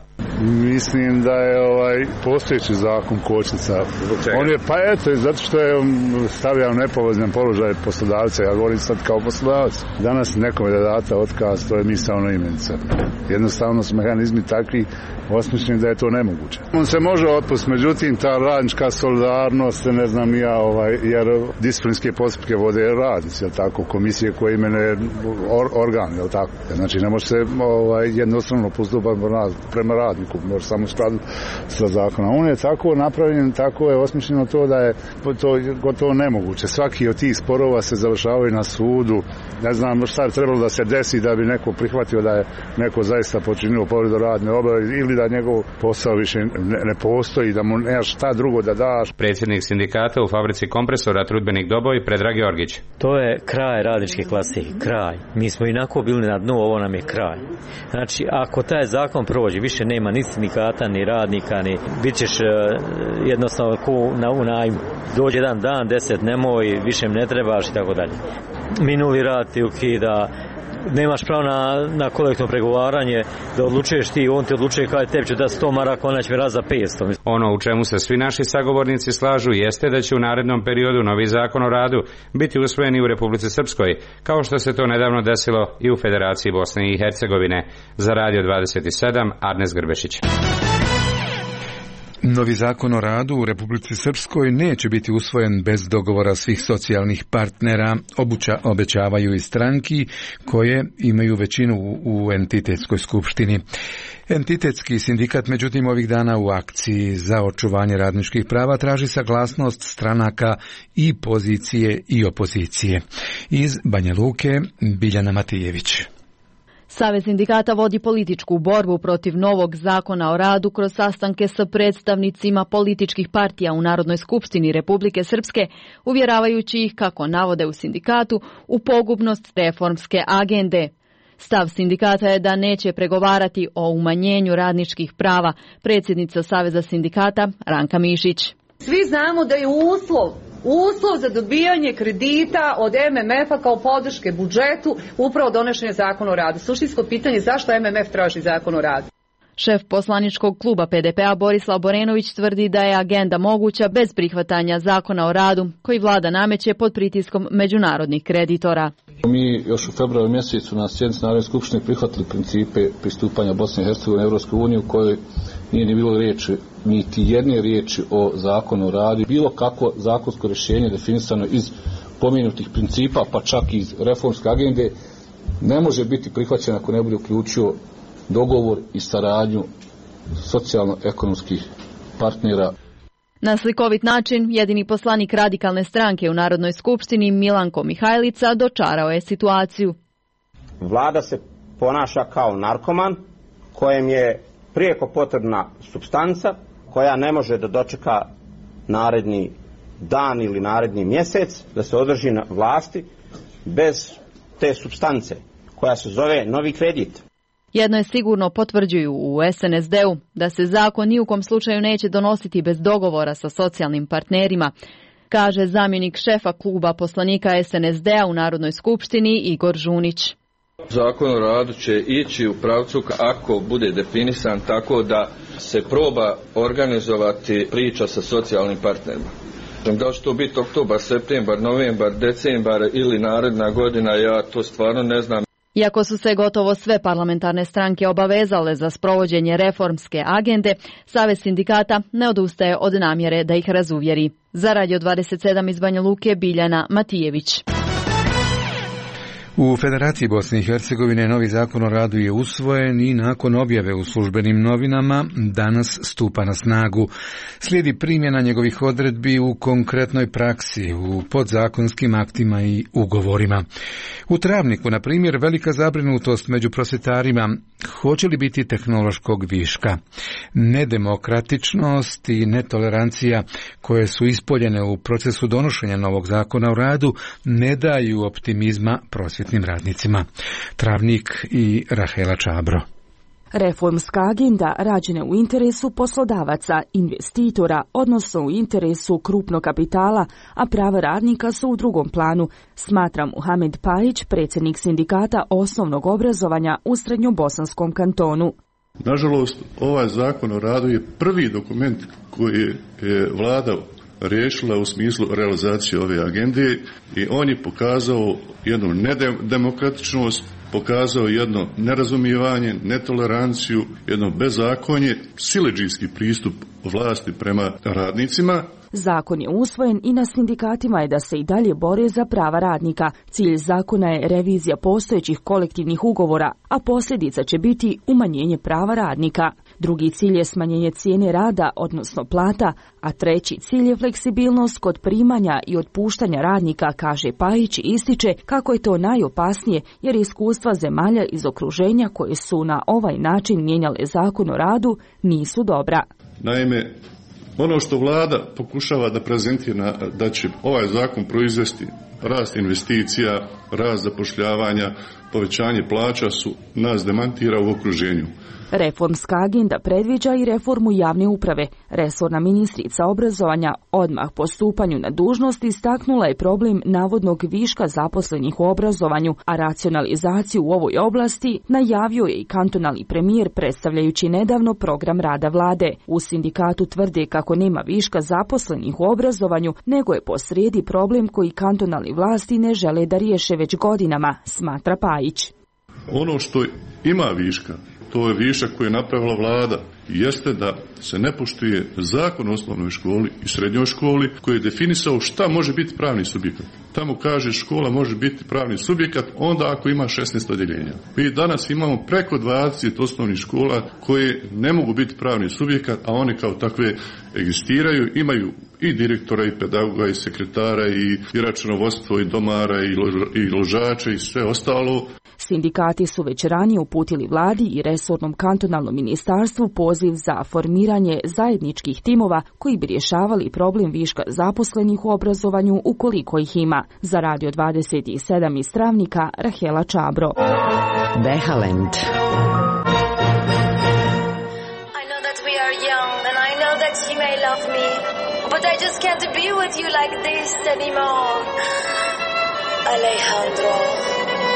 Mislim da je postojeći zakon kočnica. On je zato što je stavljao nepovoljan položaj poslodavca. Ja govorim sad kao poslodavac. Danas nekome da date otkaz, to je misaona imenica. Jednostavno su mehanizmi takvi osmišljeni da je to nemoguće. On se može otpustiti, međutim ta radnička solidarnost, ne znam ja, jer disciplinske postupke vode radnici, jel tako, komisije koje imenuje organ, jel tako. Znači ne može se jednostavno postupati prema radniku, može samo skladu sa zakonom. On je tako napravljen, tako je osmišljeno to da je to gotovo nemoguće. Svaki od tih sporova se završavaju na sudu. Ne znam šta je trebalo da se desi da bi neko prihvatio da je neko zaista počinio povredu radne obaveze ili da njegov posao više ne postoji, da mu nemaš šta drugo da daš. Predsjednik sindikata u fabrici kompresora Trudbenik Doboj Predrag Georgić. To je kraj radničke klase, kraj. Mi smo inako bili na dnu, ovo nam je kraj. Znači, ako taj zakon prođe, više nema ni sindikata, ni radnika, ni bit ćeš jednostavno u najmu. Dođe jedan dan, 10 nemoj, više ne trebaš i tako dalje. Minuli rad ti ukida, nemaš pravo na kolektivno pregovaranje, da odlučuješ ti, on ti odlučuje kada tebi će da 100 maraka, ona će mi raz za 500. Ono u čemu se svi naši sagovornici slažu jeste da će u narednom periodu novi zakon o radu biti usvojen i u Republici Srpskoj, kao što se to nedavno desilo i u Federaciji Bosne i Hercegovine. Za Radio 27, Arnes Grbešić. Novi zakon o radu u Republici Srpskoj neće biti usvojen bez dogovora svih socijalnih partnera, obećavaju i stranki koje imaju većinu u entitetskoj skupštini. Entitetski sindikat, međutim, ovih dana u akciji za očuvanje radničkih prava traži saglasnost stranaka i pozicije i opozicije. Iz Banja Luke, Biljana Matijević. Savez sindikata vodi političku borbu protiv novog zakona o radu kroz sastanke sa predstavnicima političkih partija u Narodnoj skupštini Republike Srpske, uvjeravajući ih, kako navode u sindikatu, u pogubnost reformske agende. Stav sindikata je da neće pregovarati o umanjenju radničkih prava, predsjednica Saveza sindikata Ranka Mišić. Svi znamo da je uslov za dobijanje kredita od MMF-a kao podrške budžetu upravo donošenje zakona o radu. Suštinsko pitanje zašto MMF traži zakon o radu? Šef poslaničkog kluba PDP-a Borislav Borenović tvrdi da je agenda moguća bez prihvatanja zakona o radu koji vlada nameće pod pritiskom međunarodnih kreditora. Mi još u februaru mjesecu na sjednici Narodne skupštine prihvatili principe pristupanja Bosne i Hercegovine u Europsku uniju, koje nije ni bilo riječi, niti jedne riječi o zakonu o radu. Bilo kakvo zakonsko rješenje definisano iz pomenutih principa, pa čak iz reformske agende, ne može biti prihvaćeno ako ne bude uključio dogovor i saradnju socijalno-ekonomskih partnera. Na slikovit način, jedini poslanik radikalne stranke u Narodnoj skupštini Milanko Mihajlica dočarao je situaciju. Vlada se ponaša kao narkoman kojem je prijeko potrebna supstanca koja ne može da dočeka naredni dan ili naredni mjesec da se održi na vlasti bez te supstance koja se zove novi kredit. Jedno je sigurno, potvrđuju u SNSD-u, da se zakon ni u kom slučaju neće donositi bez dogovora sa socijalnim partnerima, kaže zamjenik šefa kluba poslanika SNSD-a u Narodnoj skupštini Igor Žunić. Zakon o radu će ići u pravcu ako bude definisan tako da se proba organizovati priča sa socijalnim partnerima. Da li će to biti oktobar, septembar, novembar, decembar ili naredna godina, ja to stvarno ne znam. Iako su se gotovo sve parlamentarne stranke obavezale za sprovođenje reformske agende, Savez sindikata ne odustaje od namjere da ih razuvjeri. Za Radio 27 iz Banja Luke, Biljana Matijević. U Federaciji Bosne i Hercegovine novi zakon o radu je usvojen i nakon objave u službenim novinama danas stupa na snagu. Slijedi primjena njegovih odredbi u konkretnoj praksi, u podzakonskim aktima i ugovorima. U Travniku, na primjer, velika zabrinutost među prosvjetarima hoće li biti tehnološkog viška. Nedemokratičnost i netolerancija koje su ispoljene u procesu donošenja novog zakona o radu ne daju optimizma prosvjetnim radnicima. Travnik i Rahela Čabro. Reformska agenda rađena u interesu poslodavaca, investitora, odnosno u interesu krupnog kapitala, a prava radnika su u drugom planu, smatra Muhamed Pajić, predsjednik sindikata osnovnog obrazovanja u Srednjobosanskom kantonu. Nažalost, ovaj zakon o radu je prvi dokument koji je vlada riješila u smislu realizacije ove agende i on je pokazao jednu nedemokratičnost, pokazao jedno nerazumijevanje, netoleranciju, jedno bezakonje, siledžijski pristup vlasti prema radnicima. Zakon je usvojen i na sindikatima je da se i dalje bore za prava radnika. Cilj zakona je revizija postojećih kolektivnih ugovora, a posljedica će biti umanjenje prava radnika. Drugi cilj je smanjenje cijene rada, odnosno plata, a treći cilj je fleksibilnost kod primanja i otpuštanja radnika, kaže Pajić i ističe kako je to najopasnije jer iskustva zemalja iz okruženja koje su na ovaj način mijenjale zakon o radu nisu dobra. Naime, ono što vlada pokušava da prezentira da će ovaj zakon proizvesti rast investicija, rast zapošljavanja, povećanje plaća su nas demantira u okruženju. Reformska agenda predviđa i reformu javne uprave. Resorna ministrica obrazovanja odmah po stupanju na dužnost istaknula je problem navodnog viška zaposlenih u obrazovanju, a racionalizaciju u ovoj oblasti najavio je i kantonalni premijer predstavljajući nedavno program rada vlade. U sindikatu tvrde kako nema viška zaposlenih u obrazovanju, nego je posrijedi problem koji kantonalni vlasti ne žele da riješe već godinama, smatra Pajić. Ono što ima viška, to je višak koji je napravila vlada, jeste da se ne poštuje zakon o osnovnoj školi i srednjoj školi koji je definisao šta može biti pravni subjekat. Tamo kaže škola može biti pravni subjekat onda ako ima 16 odjeljenja. Mi danas imamo preko 20 osnovnih škola koje ne mogu biti pravni subjekat, a one kao takve egzistiraju, imaju i direktora i pedagoga i sekretara i računovodstvo i domara i ložača i sve ostalo. Sindikati su već ranije uputili vladi i resornom kantonalnom ministarstvu poziv za formiranje zajedničkih timova koji bi rješavali problem viška zaposlenih u obrazovanju ukoliko ih ima. Za Radio 27 iz Travnika, Rahela Čabro. Behalend. I know that we are young and I know that you may love me. but I just can't be with you like this anymore. Alejandro.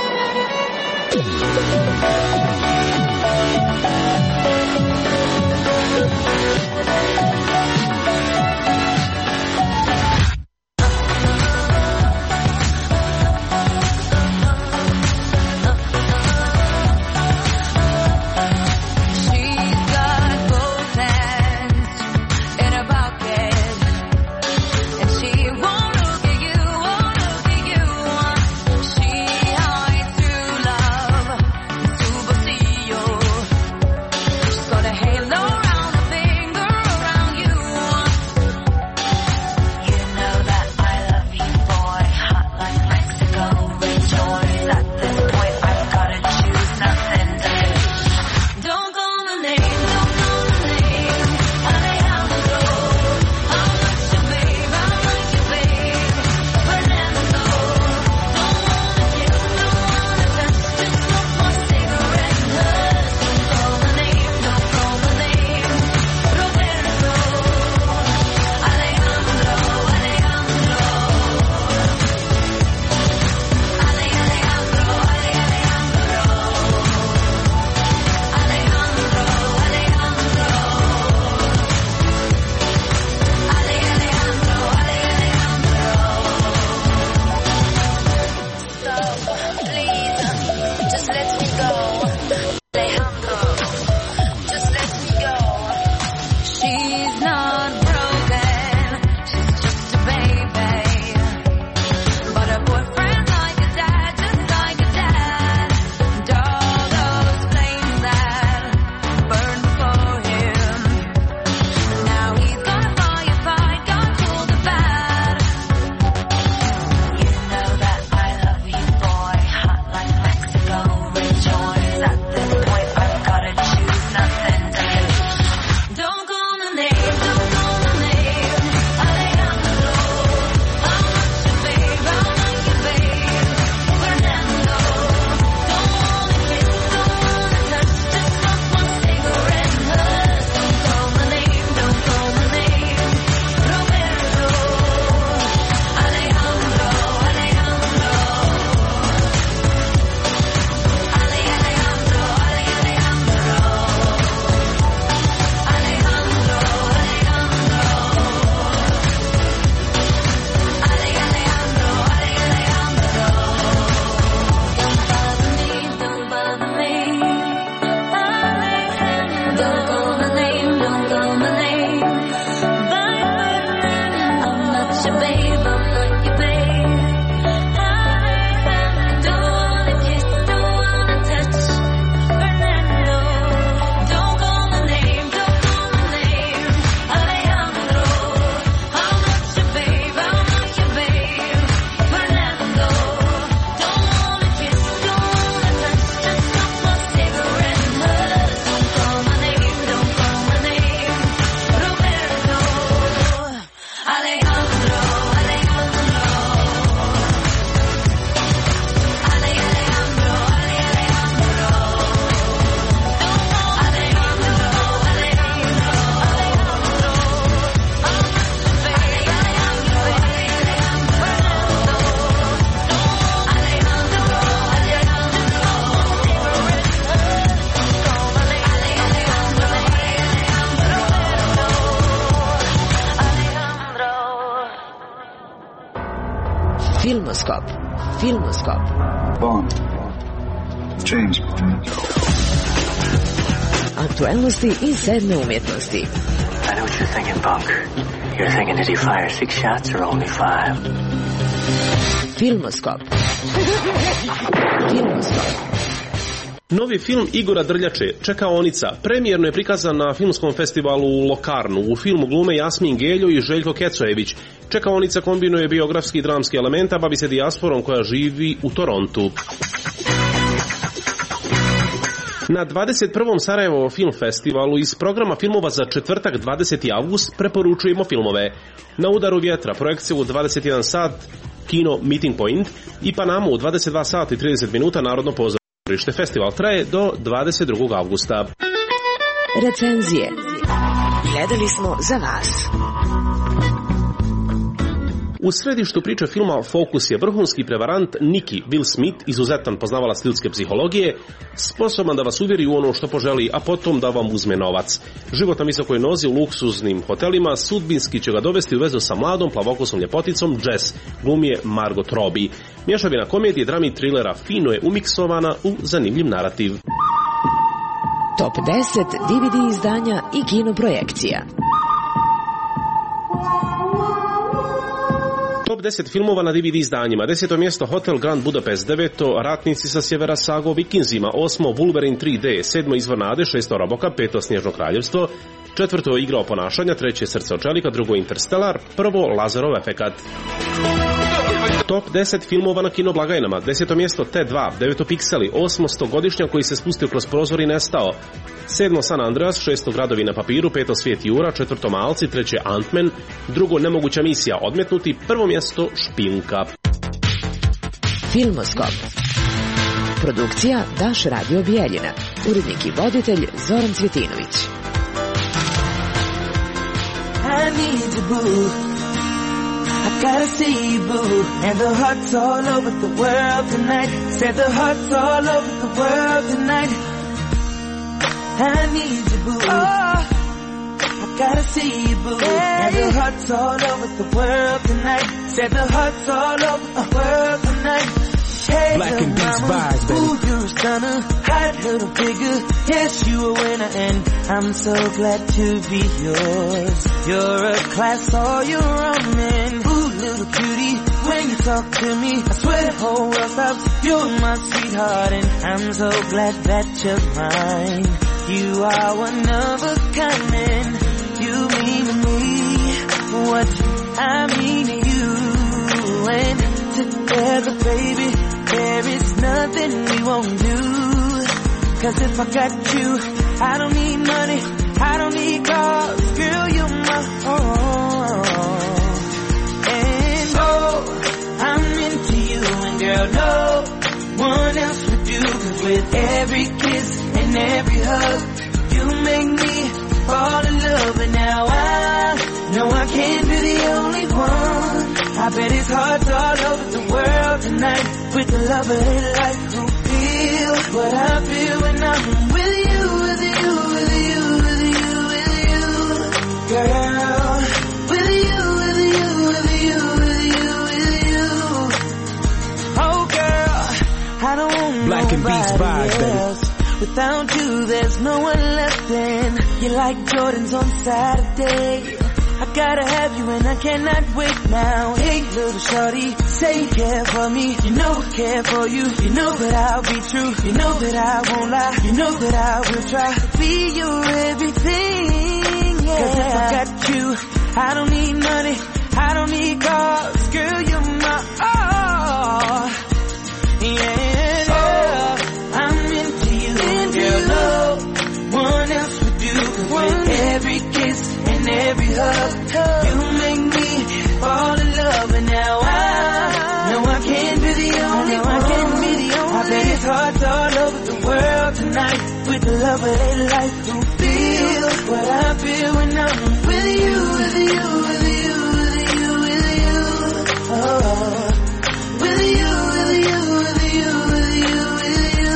Filmoskop. Filmoskop. Bond. James Bond. Aktualnosti i sedme umjetnosti. I know what you're thinking, Punk. You're thinking, did he fire 6 shots or only 5? Filmoskop. Filmoskop. Novi film Igora Drljače, Čekaonica, premijerno je prikazan na filmskom festivalu u Lokarnu. U filmu glume Jasmin Geljo i Željko Kecojević. Čekaonica kombinuje biografski i dramski element, a bavi se dijasporom koja živi u Torontu. Na 21. Sarajevo film festivalu iz programa filmova za četvrtak 20. avgust preporučujemo filmove Na udaru vjetra, projekcija u 21 sat, kino Meeting Point, i Panamu u 22 sata i 30 minuta, Narodno pozorište. Festival traje do 22. avgusta. Recenzije. Gledali smo za vas. U središtu priče filma fokus je vrhunski prevarant Nicky Will Smith, izuzetan poznavalac ljudske psihologije, sposoban da vas uvjeri u ono što poželi, a potom da vam uzme novac. Život na visokoj nozi u luksuznim hotelima sudbinski će ga dovesti u vezu sa mladom plavokosom ljepoticom Jess, glumi je Margot Robbie. Mješavina komedije, drami i trilera fino je umiksovana u zanimljiv narativ. Top 10 DVD izdanja i kinoprojekcija. Top 10 filmova na DVD izdanjima. 10. mjesto Hotel Grand Budapest, 9. Ratnici sa sjevera saga o Vikinzima, 8. Wolverine 3D, 7. Izvor nade, 6. Roboka, 5. Snježno kraljevstvo, 4. Igra o ponašanja, 3. Srce od čelika, 2. Interstellar, 1. Lazarov efekat. Top 10 filmova na kinoblagajnama. 10. mjesto T2, 9. Pikseli, 8. Stogodišnjak koji se spustio kroz prozor i nestao, 7. San Andreas, 6. Gradovi na papiru, 5. Svijet Jura, 4. Malci, 3. Ant-Man, 2. Nemoguća misija odmetnuti, 1. mjesto Špijunka. Filmoskop. Produkcija Daš Radio Bijeljina. Urednik i voditelj Zoran Cvjetinović. I need you, boo. I gotta see you, boo. And the hearts all over the world tonight. Said the hearts all over the world tonight. I need you, boo. Oh, I gotta see you, boo. Yeah, and the hearts all over the world tonight. Said the hearts all over the world tonight. Hey, Black and Beats vibes, baby. Ooh, you're a stunner, hot little figure. Yes, you a winner, and I'm so glad to be yours. You're a class all your own, and ooh, little cutie, when you talk to me, I swear the whole world stops. You're my sweetheart, and I'm so glad that you're mine. You are one of a kind, and you mean to me what I mean to you. And together, baby, there is nothing we won't do. 'Cause if I got you, I don't need money, I don't need cars. Girl, you're my own. And oh, I'm into you, and girl, no one else would do. 'Cause with every kiss and every hug, you make me fall in love. And now I know I can't be the only one. I bet it's hearts all over the world tonight with the love of their life who feel what I feel when I'm with you, with you, with you, with you, with you, girl. With you, with you, with you, with you, with you. Oh, girl, I don't want Black and Beats vibes, baby. Without you, there's no one left. And you're like Jordans on Saturday. I gotta have you and I cannot wait now. Hey, little shorty, say you care for me. You know I care for you. You know that I'll be true. You know that I won't lie. You know that I will try to be your everything. Yeah. 'Cause if I got you, I don't need money, I don't need cars. Girl, you're my all. Yeah, oh, I'm into you. Girl, no one else would do. 'Cause with every kiss and every hug, you make me fall in love. And now I know I can't be the only one. I bet it's hearts all over the world tonight with the love of their life who feel what I feel when I'm with you, with you, with you, with you, with you. Oh, with you, with you, with you, with you, with you.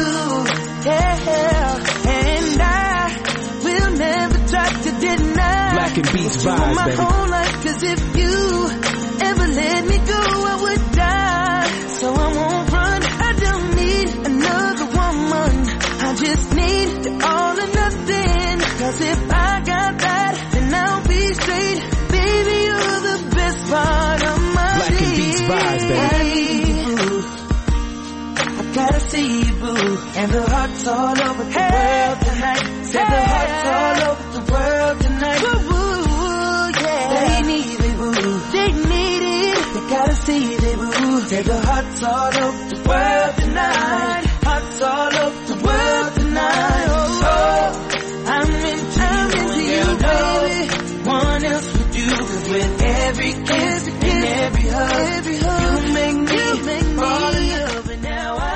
Yeah, and I will never try to deny Black and Beats vibes, my baby. Whole life, 'cause if you ever let me go, I would die. So I won't run, I don't need another woman. I just need the all or nothing. 'Cause if I got that, then I'll be straight. Baby, you're the best part of my Black day. And Beats vibes, baby. I need you, boo. I gotta see you, boo. And the hearts all over the world tonight. Said the hearts all over the world tonight. They need it, boo. They need it. They gotta see it, boo. Say the hearts all over the world tonight. Hearts all over the world tonight. Oh, I'm into you, baby. One else would do. 'Cause with every kiss and every hug, you make me fall in love. And now I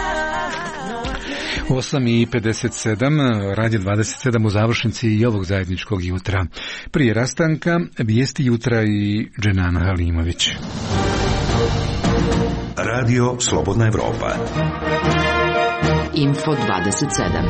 8:57, Radio 27 u završnici i ovog zajedničkog jutra. Prije rastanka, vijesti jutra i Dženana Halimović. Radio Slobodna Evropa. Info 27.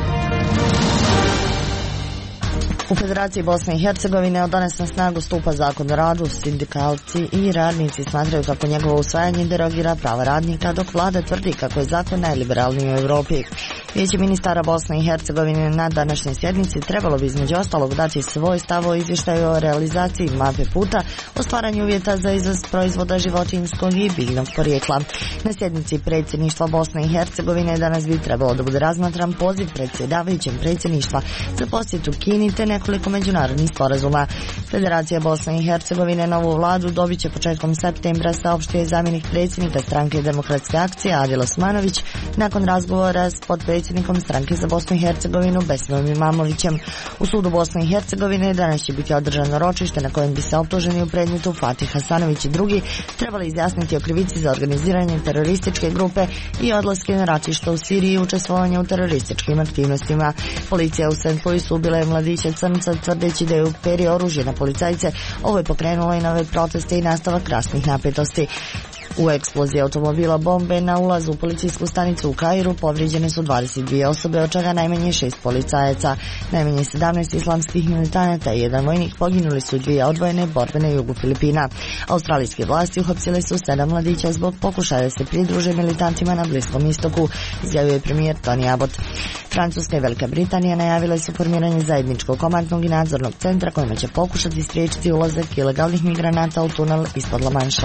U Federaciji Bosne i Hercegovine od danas na snagu stupa zakon o radu. Sindikalci i radnici smatraju kako njegovo usvajanje derogira prava radnika, dok vlada tvrdi kako je zakon najliberalniji u Evropi. Vijeće ministara Bosne i Hercegovine na današnjoj sjednici trebalo bi između ostalog dati svoj stav o izvještaju o realizaciji mape puta, o stvaranju uvjeta za izvoz proizvoda životinjskog i biljnog porijekla. Na sjednici predsjedništva Bosne i Hercegovine danas bi trebalo da bude razmatran poziv predsjedavajućem predsjedništva za posjetu Kini te nekoliko međunarodnih sporazuma. Federacija Bosne i Hercegovine novu vladu dobit će početkom septembra, saopštio je zamjenik predsjednika stranke Demokratske akcije Adil Osmanović nakon razgovora s potpredsjednikom stranke za Bosnu i Hercegovinu Besmom Imamovićem. U sudu Bosne i Hercegovine danas će biti održano ročište na kojem bi se optuženi u predmetu Fatih Hasanović i drugi trebali izjasniti o krivici za organiziranje terorističke grupe i odlaske na ratište u Siriji i učestvovanje u terorističkim aktivnostima. Policija u St. Louisu ubila je mladića crnca tvrdeći da je uperio oružje na policajce. Ovo je pokrenulo i nove proteste i nastavak rasnih napetosti. U eksploziji automobila bombe na ulazu u policijsku stanicu u Kairu povrijeđene su 22 osobe, od čega najmanje 6 policajaca. Najmanje 17 islamskih militanata i jedan vojnik, poginuli su 2 odvojene borbene jugu Filipina. Australijske vlasti uhapsile su 7 mladića zbog pokušaja da se pridruže militantima na Bliskom istoku, izjavio je premijer Tony Abbott. Francuska i Velika Britanija najavile su formiranje zajedničkog komandnog i nadzornog centra kojima će pokušati spriječiti ulazak ilegalnih migranata u tunel ispod La Manša.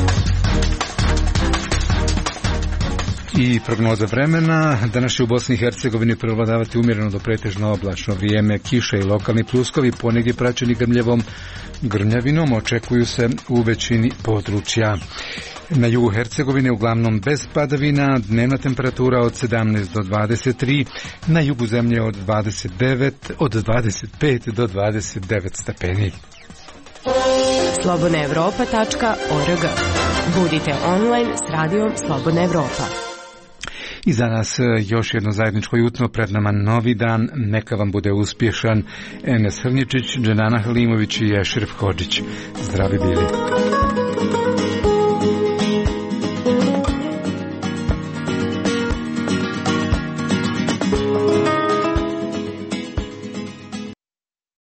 I prognoza vremena. Danas će u Bosni i Hercegovini prevladavati umjereno do pretežno oblačno vrijeme, kiše i lokalni pljuskovi, ponegdje praćeni grmljevom grmljavinom, očekuju se u većini područja. Na jugu Hercegovine uglavnom bez padavina, dnevna temperatura od 17 do 23, na jugu zemlje od 25 do 29 stepeni. slobodnaevropa.org. Budite online s radijom Slobodna Evropa. I za nas još jedno zajedničko jutro, pred nama novi dan, neka vam bude uspješan. Enes Hrnjičić, Dženana Halimović i Ešref Hodžić. Zdravi bili.